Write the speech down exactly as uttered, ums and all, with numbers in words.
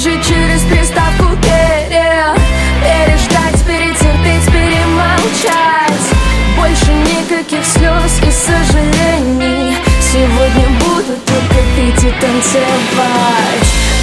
жить через приставку пере. Переждать, перетерпеть, перемолчать. Больше никаких слез и сожалений. Сегодня буду только пить и танцевать.